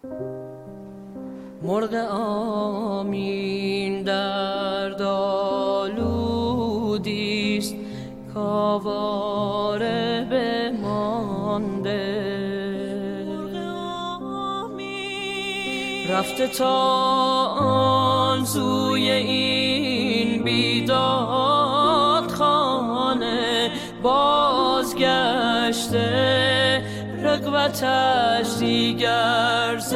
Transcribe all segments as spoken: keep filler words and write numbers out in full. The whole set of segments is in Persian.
مرغ آمین دردآلودیست کآواره بمانده، رفته تا آن سوی این بیداد خانه، بازگشته رغبتش دیگر ز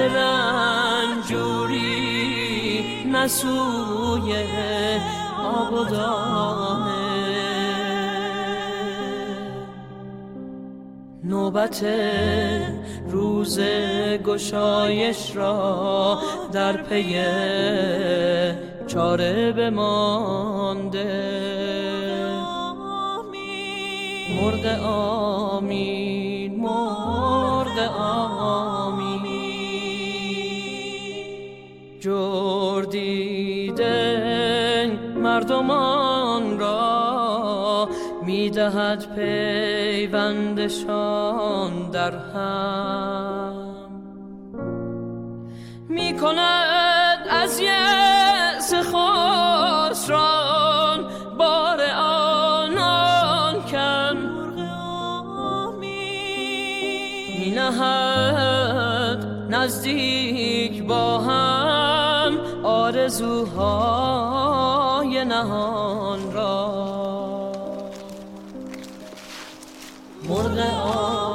رنجوری نسوی آب و دانه. نوبت روز گشایش را در پی چاره بمانده. مرغ آمین، مرغ آمین، جور دیده مردمان را میدهد پیوندشان در هم، میکند از یأس خسران بار آنان کم، مینهد نزدیک با هم آرزوهای نهان را. مرغ